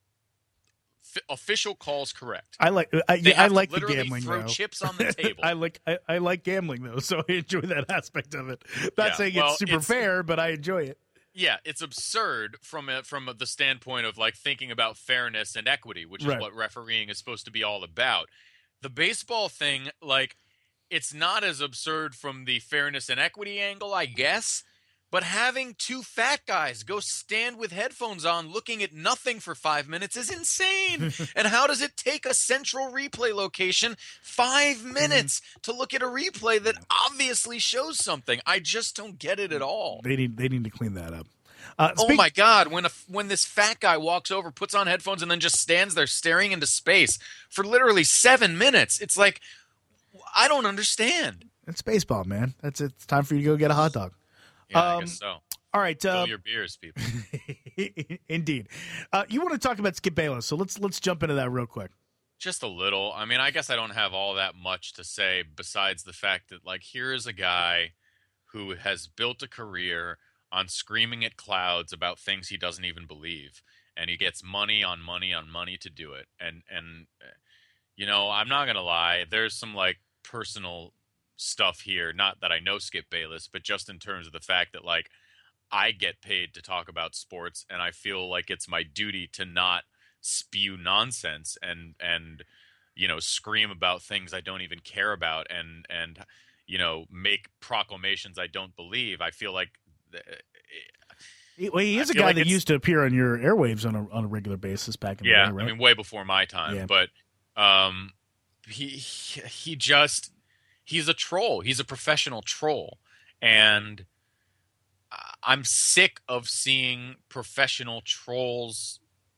official calls correct. I like the gambling. Throw chips on the table. I like gambling though, so I enjoy that aspect of it. Not saying it's super fair, but I enjoy it. Yeah, it's absurd from the standpoint of like thinking about fairness and equity, which is what refereeing is supposed to be all about. The baseball thing, like, it's not as absurd from the fairness and equity angle, I guess, but having two fat guys go stand with headphones on looking at nothing for 5 minutes is insane. And how does it take a central replay location 5 minutes to look at a replay that obviously shows something? I just don't get it at all. They need to clean that up. Oh my God! When this fat guy walks over, puts on headphones, and then just stands there staring into space for literally 7 minutes, it's like, I don't understand. It's baseball, man. It's time for you to go get a hot dog. Yeah, I guess so. All right, fill your beers, people. Indeed. You want to talk about Skip Bayless, so let's jump into that real quick. Just a little. I mean, I guess I don't have all that much to say besides the fact that, like, here is a guy who has built a career on screaming at clouds about things he doesn't even believe, and he gets money on money on money to do it. And I'm not gonna lie, there's some like personal stuff here. Not that I know Skip Bayless, but just in terms of the fact that like I get paid to talk about sports, and I feel like it's my duty to not spew nonsense and scream about things I don't even care about and make proclamations I don't believe. I feel like. Well, he is a guy that used to appear on your airwaves on a regular basis back in the day, right? I mean, way before my time. Yeah. But he's a troll. He's a professional troll, and I'm sick of seeing professional trolls.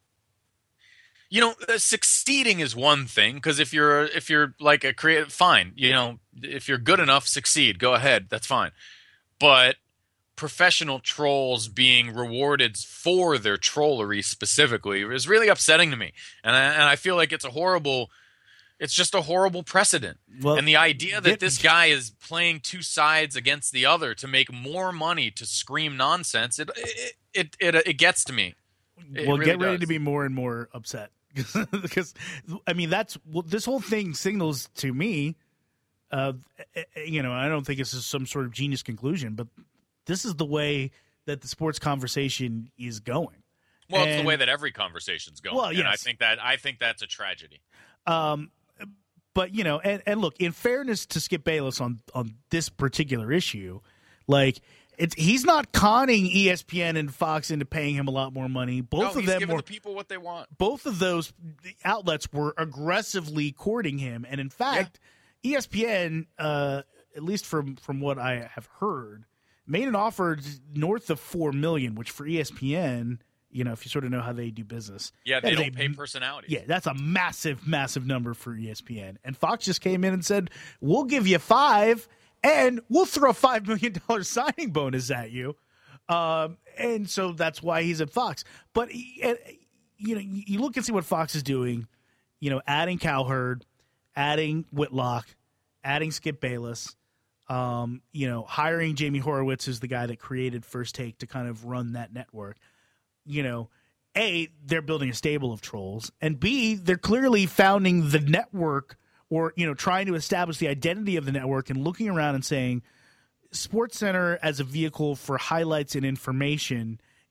Succeeding is one thing, because if you're like a creative, fine. If you're good enough, succeed. Go ahead. That's fine. But professional trolls being rewarded for their trollery specifically is really upsetting to me, and I feel like it's just a horrible precedent. Well, and the idea that this guy is playing two sides against the other to make more money to scream nonsense, it gets to me. Really get ready to be more and more upset because I mean this whole thing signals to me. I don't think this is some sort of genius conclusion, but this is the way that the sports conversation is going. Well, it's the way that every conversation's going. Well, yes. And I think that's a tragedy. But and look, in fairness to Skip Bayless on this particular issue, like he's not conning ESPN and Fox into paying him a lot more money. He's giving the people what they want. Both of those outlets were aggressively courting him, and in fact, ESPN, at least from what I have heard, made an offer north of $4 million, which for ESPN, if you sort of know how they do business. Yeah, they don't pay personalities. Yeah, that's a massive, massive number for ESPN. And Fox just came in and said, we'll give you $5 million, and we'll throw a $5 million signing bonus at you. And so that's why he's at Fox. But, you look and see what Fox is doing, adding Cowherd, adding Whitlock, adding Skip Bayless, hiring Jamie Horowitz, who's the guy that created First Take, to kind of run that network. A, they're building a stable of trolls, and B, they're clearly founding the network or, trying to establish the identity of the network and looking around and saying SportsCenter as a vehicle for highlights and information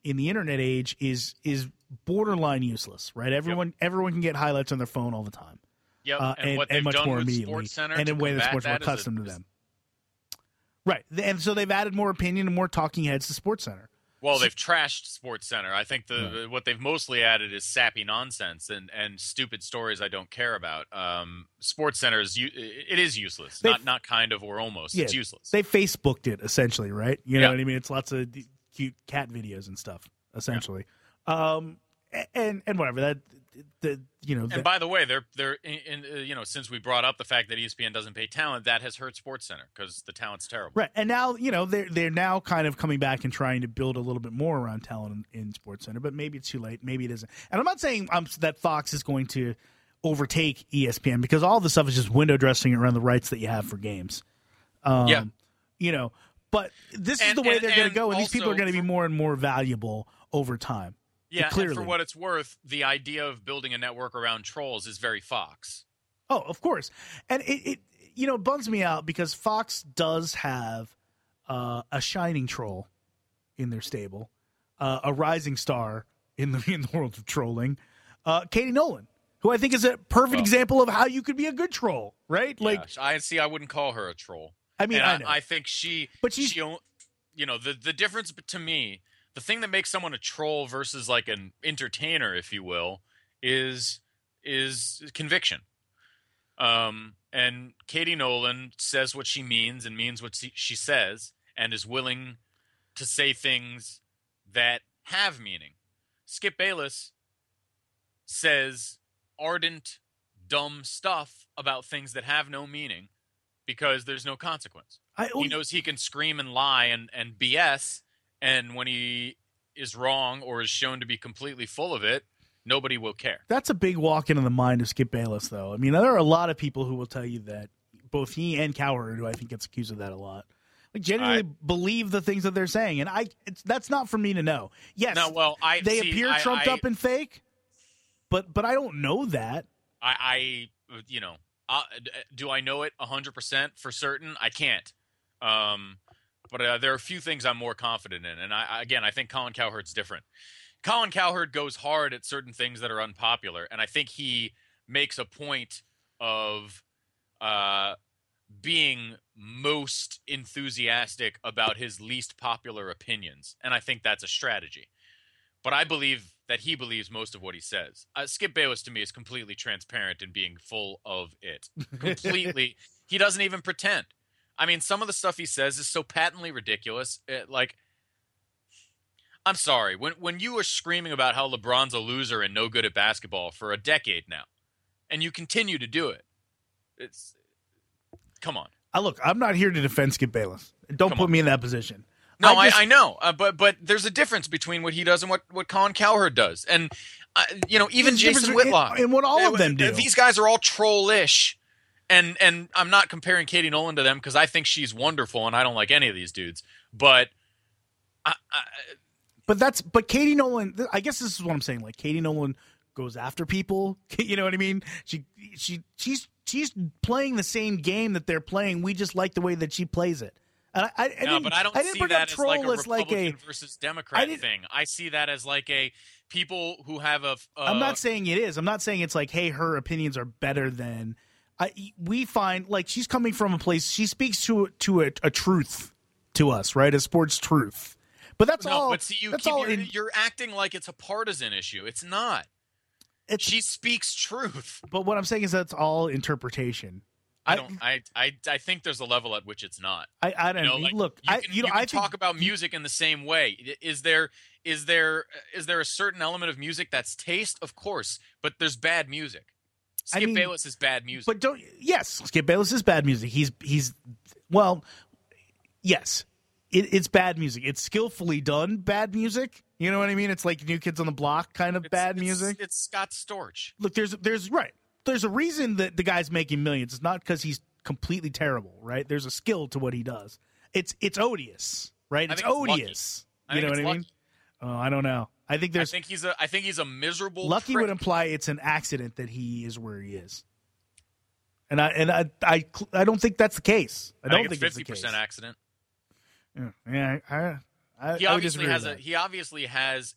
in the internet age is borderline useless, right? Everyone can get highlights on their phone all the time. Yep, and what they've much done more with immediately, SportsCenter and in a way that's much more that custom to them. Right, and so they've added more opinion and more talking heads to SportsCenter. Well, they've trashed SportsCenter. I think what they've mostly added is sappy nonsense and stupid stories I don't care about. SportsCenter is useless, not kind of or almost. Yeah, it's useless. They Facebooked it essentially, right? You know what I mean? It's lots of cute cat videos and stuff essentially. Yeah. And whatever And by the way, they're since we brought up the fact that ESPN doesn't pay talent, that has hurt SportsCenter because the talent's terrible. Right, and now they're now kind of coming back and trying to build a little bit more around talent in SportsCenter, but maybe it's too late, maybe it isn't. And I'm not saying that Fox is going to overtake ESPN because all the stuff is just window dressing around the rights that you have for games. But this is the way they're going to go, and these people are going to be more and more valuable over time. Yeah, clearly. And for what it's worth, the idea of building a network around trolls is very Fox. Oh, of course. And it bums me out because Fox does have a shining troll in their stable, a rising star in the world of trolling, Katie Nolan, who I think is a perfect example of how you could be a good troll, right? Like, I wouldn't call her a troll. I mean, I know. I think the difference to me, the thing that makes someone a troll versus like an entertainer, if you will, is conviction. And Katie Nolan says what she means and means what she says and is willing to say things that have meaning. Skip Bayless says ardent, dumb stuff about things that have no meaning because there's no consequence. He knows he can scream and lie and BS, and when he is wrong or is shown to be completely full of it, nobody will care. That's a big walk into the mind of Skip Bayless, though. I mean, there are a lot of people who will tell you that, both he and Cowherd, who I think gets accused of that a lot, like genuinely believe the things that they're saying, and that's not for me to know. Yes, they appear trumped up and fake, but I don't know that. Do I know it 100% for certain? I can't. But there are a few things I'm more confident in, and I think Colin Cowherd's different. Colin Cowherd goes hard at certain things that are unpopular, and I think he makes a point of being most enthusiastic about his least popular opinions, and I think that's a strategy. But I believe that he believes most of what he says. Skip Bayless, to me, is completely transparent in being full of it. Completely. He doesn't even pretend. I mean, some of the stuff he says is so patently ridiculous. I'm sorry. When you are screaming about how LeBron's a loser and no good at basketball for a decade now, and you continue to do it, come on. Look, I'm not here to defend Skip Bayless. Don't put me in that position. No, I know. But there's a difference between what he does and what Colin Cowherd does. And, even Jason Whitlock. And what all of them do. These guys are all trollish. And I'm not comparing Katie Nolan to them because I think she's wonderful and I don't like any of these dudes. But But Katie Nolan, I guess this is what I'm saying. Like, Katie Nolan goes after people. You know what I mean? She's playing the same game that they're playing. We just like the way that she plays it. And but I don't see that as like a Republican versus Democrat thing. I see that as like a people who have a. I'm not saying it is. I'm not saying it's like, hey, her opinions are better than. We find like she's coming from a place. She speaks to a truth to us, right? A sports truth. But that's all. But see, you're acting like it's a partisan issue. It's not. She speaks truth. But what I'm saying is that's all interpretation. I think there's a level at which it's not. I don't look. You can talk about music in the same way. Is there a certain element of music that's taste? Of course, but there's bad music. Skip Bayless is bad music. But yes, Skip Bayless is bad music. Yes. It's bad music. It's skillfully done bad music. You know what I mean? It's like New Kids on the Block kind of bad music. It's Scott Storch. Look, there's a reason that the guy's making millions. It's not because he's completely terrible, right? There's a skill to what he does. It's odious, right? It's odious. You know what I mean? Oh, I don't know. I think he's a miserable. Lucky prick. Would imply it's an accident that he is where he is, and I don't think that's the case. I don't think it's 50% accident. Yeah, He obviously has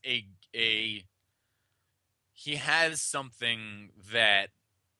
he has something that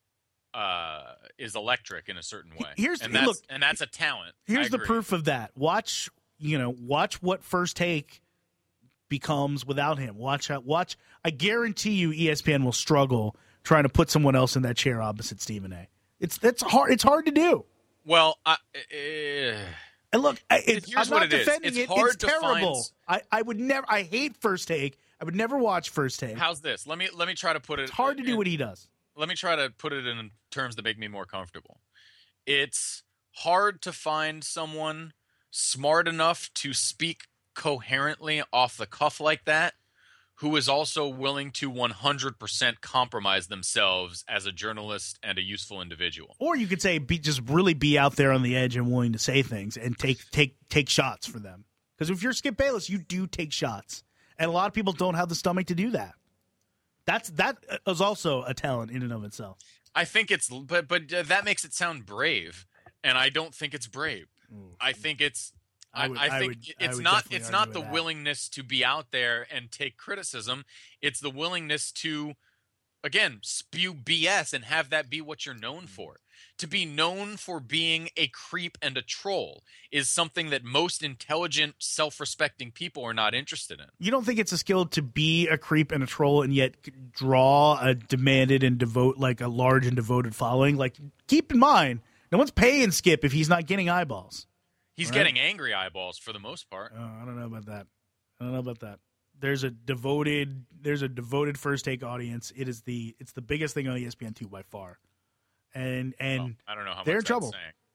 is electric in a certain way. And that's a talent. Here's the proof of that. Watch what First Take becomes without him. Watch. I guarantee you, ESPN will struggle trying to put someone else in that chair opposite Stephen A. That's hard. It's hard to do. Well, and look, I'm here's not what it is. defending It's it. hard It's to terrible. find- I would never. I hate First Take. I would never watch First Take. How's this? Let me try to put it. It's hard to do what he does. Let me try to put it in terms that make me more comfortable. It's hard to find someone smart enough to speak coherently off the cuff like that, who is also willing to 100% compromise themselves as a journalist and a useful individual. Or you could say just really be out there on the edge and willing to say things and take shots for them. Because if you're Skip Bayless, you do take shots. And a lot of people don't have the stomach to do that. That is also a talent in and of itself. I think it's, but that makes it sound brave, and I don't think it's brave. I think it's, I think it's not the willingness to be out there and take criticism. It's the willingness to, again, spew BS and have that be what you're known for. To be known for being a creep and a troll is something that most intelligent, self-respecting people are not interested in. You don't think it's a skill to be a creep and a troll and yet draw a demanded and a large and devoted following? Like, keep in mind, no one's paying Skip if he's not getting eyeballs. He's getting angry eyeballs for the most part. I don't know about that. There's a devoted First Take audience. It's the biggest thing on ESPN2 by far. And I don't know how they're much in trouble.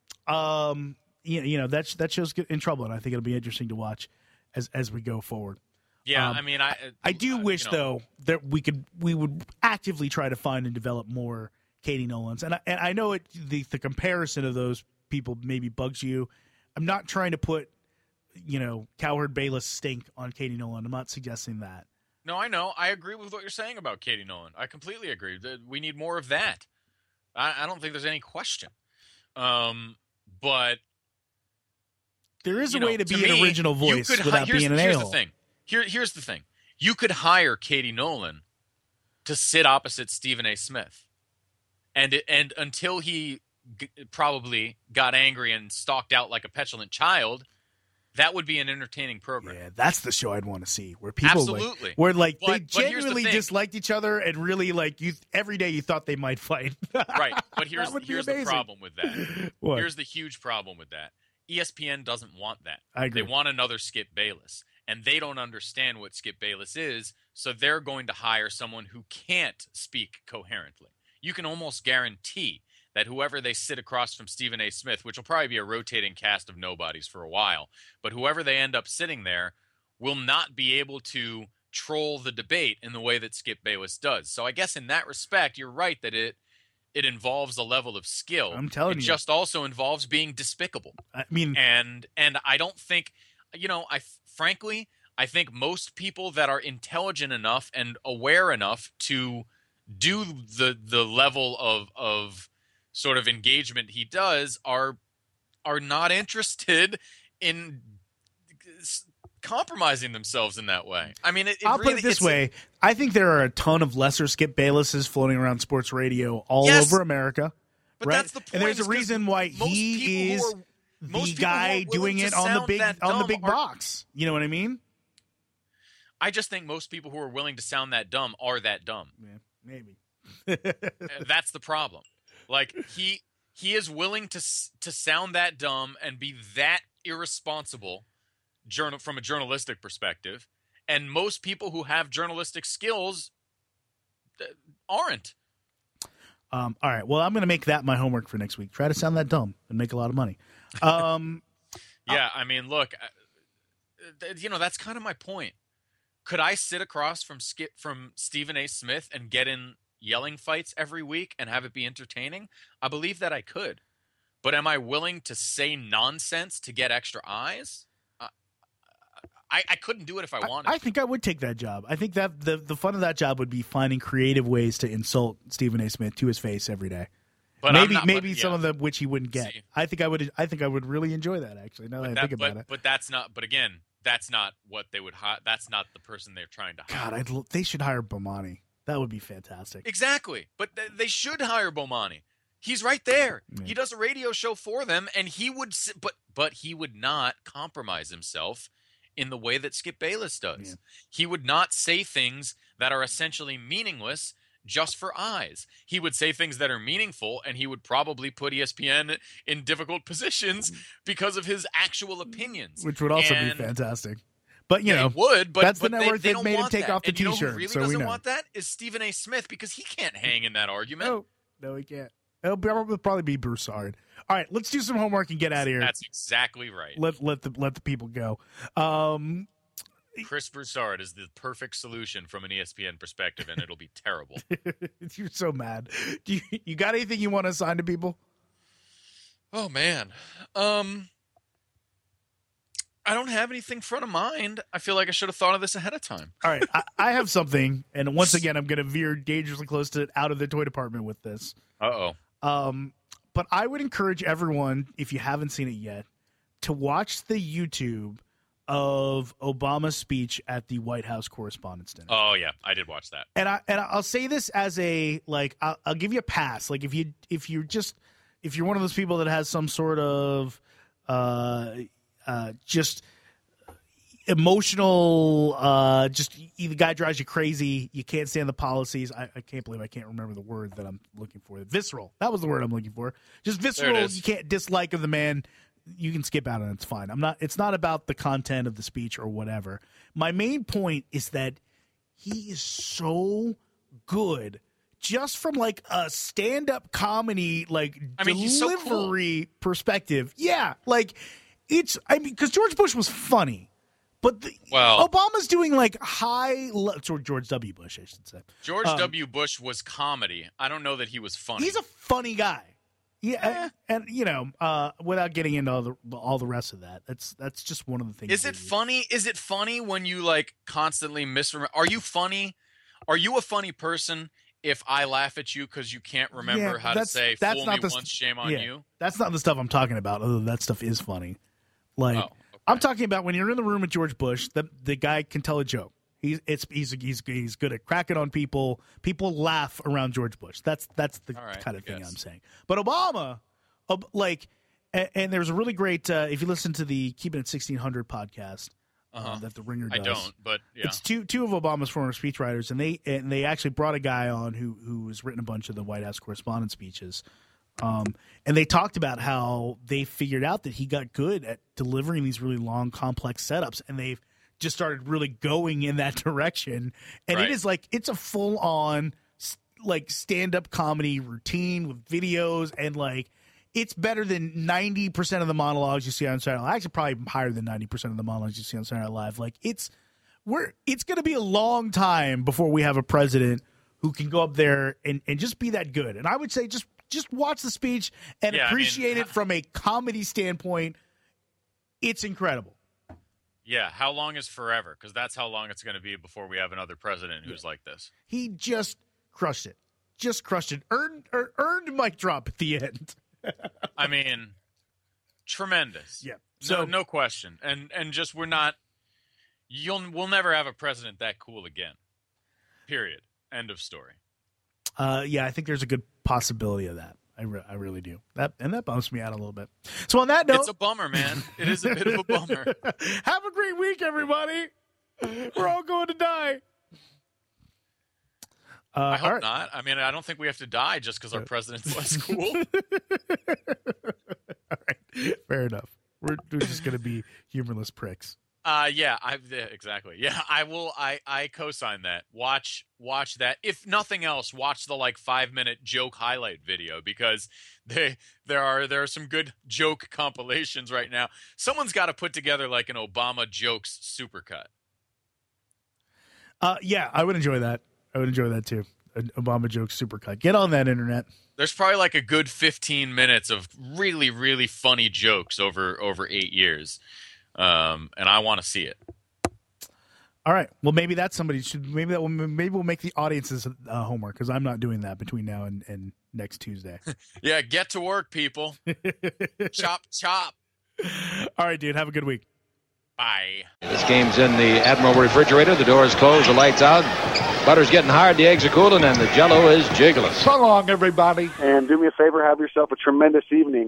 That show's in trouble, and I think it'll be interesting to watch as we go forward. Yeah, I mean, I do wish though that we would actively try to find and develop more Katie Nolans, and I know the comparison of those people maybe bugs you. I'm not trying to put Cowherd Bayless stink on Katie Nolan. I'm not suggesting that. No, I know. I agree with what you're saying about Katie Nolan. I completely agree. We need more of that. I don't think there's any question. But there is a way to be an original voice without being an a-hole. Here's the thing. You could hire Katie Nolan to sit opposite Stephen A. Smith. And until he probably got angry and stalked out like a petulant child, that would be an entertaining program. Yeah, that's the show I'd want to see, where people absolutely they genuinely disliked each other and really every day you thought they might fight. Right, but here's the problem with that. What? Here's the huge problem with that. ESPN doesn't want that. I agree. They want another Skip Bayless, and they don't understand what Skip Bayless is, so they're going to hire someone who can't speak coherently. You can almost guarantee that whoever they sit across from Stephen A. Smith, which will probably be a rotating cast of nobodies for a while, but whoever they end up sitting there will not be able to troll the debate in the way that Skip Bayless does. So I guess in that respect, you're right that it involves a level of skill. I'm telling you. It just also involves being despicable. I mean, and I don't think, frankly, I think most people that are intelligent enough and aware enough to do the level of sort of engagement he does are not interested in compromising themselves in that way. I mean, I'll put it this way. I think there are a ton of lesser Skip Baylesses floating around sports radio all over America. But right? that's the point. And there's a reason why he is the guy doing it on the big box. You know what I mean? I just think most people who are willing to sound that dumb are that dumb. Yeah, maybe. That's the problem. Like he is willing to sound that dumb and be that irresponsible from a journalistic perspective, and most people who have journalistic skills aren't. All right. Well, I'm going to make that my homework for next week. Try to sound that dumb and make a lot of money. Yeah, I mean, look, that's kind of my point. Could I sit across from Stephen A. Smith and get in yelling fights every week and have it be entertaining? I believe that I could. But am I willing to say nonsense to get extra eyes? I couldn't do it if I wanted. I think I would take that job. I think that the fun of that job would be finding creative ways to insult Stephen A. Smith to his face every day. But maybe some of them which he wouldn't get. I think I would really enjoy that, actually. Now that I think about it. But that's not. But again, that's not what they would hire. That's not the person they're trying to hire. God, they should hire Bomani. That would be fantastic. Exactly. But they should hire Bomani. He's right there. Yeah. He does a radio show for them, and he would, but he would not compromise himself in the way that Skip Bayless does. Yeah. He would not say things that are essentially meaningless just for eyes. He would say things that are meaningful, and he would probably put ESPN in difficult positions because of his actual opinions. Which would also be fantastic. But, you know, he would, but that's the but network they that made him take off the and you know T-shirt. who really so we doesn't know. want that is Stephen A. Smith, because he can't hang in that argument. No, he can't. It'll probably be Broussard. All right, let's do some homework and get out of here. That's exactly right. Let the people go. Chris Broussard is the perfect solution from an ESPN perspective, and it'll be terrible. You're so mad. You got anything you want to assign to people? Oh man, I don't have anything front of mind. I feel like I should have thought of this ahead of time. All right, I have something, and once again, I'm going to veer dangerously close to out of the toy department with this. But I would encourage everyone, if you haven't seen it yet, to watch the YouTube of Obama's speech at the White House Correspondents' Dinner. Oh yeah, I did watch that. And I'll say this as a I'll give you a pass. Like if you're one of those people that has some sort of just emotional, just the guy drives you crazy. You can't stand the policies. I can't believe I can't remember the word that I'm looking for. Visceral. That was the word I'm looking for. Just visceral. You can't dislike of the man. You can skip out on it. It's fine. It's not about the content of the speech or whatever. My main point is that he is so good just from like a stand-up comedy, delivery he's so cool. perspective. Yeah. Because George Bush was funny. But Obama's doing George W. Bush, I should say. George W. Bush was comedy. I don't know that he was funny. He's a funny guy. Yeah, and without getting into all the rest of that, that's just one of the things. Is it funny? Is it funny when you constantly misremember? Are you funny? Are you a funny person if I laugh at you because you can't remember how to say "fool me once, shame on you"? That's not the stuff I'm talking about. Although that stuff is funny. I'm talking about when you're in the room with George Bush, the guy can tell a joke. He's good at cracking on people. People laugh around George Bush. That's the kind of thing I'm saying. But Obama, and there's a really great if you listen to the Keep It at 1600 podcast that the Ringer does. I don't, but yeah, it's two of Obama's former speechwriters, and they actually brought a guy on who has written a bunch of the White House correspondence speeches. And they talked about how they figured out that he got good at delivering these really long, complex setups, and they've just started really going in that direction. And it is it's a full on stand-up comedy routine with videos, and it's better than 90% of the monologues you see on Saturday Night Live. Actually, probably higher than 90% of the monologues you see on Saturday Night Live. It's going to be a long time before we have a president who can go up there and just be that good. And I would say just watch the speech and appreciate it from a comedy standpoint. It's incredible. Yeah, how long is forever? Because that's how long it's going to be before we have another president who's like this. He just crushed it. Earned mic drop at the end. I mean, tremendous. Yeah. So no question. And just we'll never have a president that cool again. Period. End of story. Yeah, I think there's a good possibility of that. I really do. That bums me out a little bit. So on that note, it's a bummer, man. It is a bit of a bummer. Have a great week, everybody. We're all going to die. I hope not. I mean, I don't think we have to die just because our president's less cool. All right, fair enough. We're just going to be humorless pricks. Yeah, exactly. Yeah, I will. I co-sign that. Watch that. If nothing else, watch the 5-minute joke highlight video, because there are some good joke compilations right now. Someone's got to put together an Obama jokes supercut. Yeah, I would enjoy that. I would enjoy that too. An Obama jokes supercut. Get on that, internet. There's probably a good 15 minutes of really, really funny jokes over 8 years. And I want to see it. All right. Well, maybe that's somebody should. Maybe we'll make the audience's homework, because I'm not doing that between now and next Tuesday. Yeah, get to work, people. Chop, chop. All right, dude. Have a good week. Bye. This game's in the Admiral refrigerator. The door is closed, the lights out. Butter's getting hard, the eggs are cooling, and the Jell-O is jiggling. So long, everybody. And do me a favor, have yourself a tremendous evening.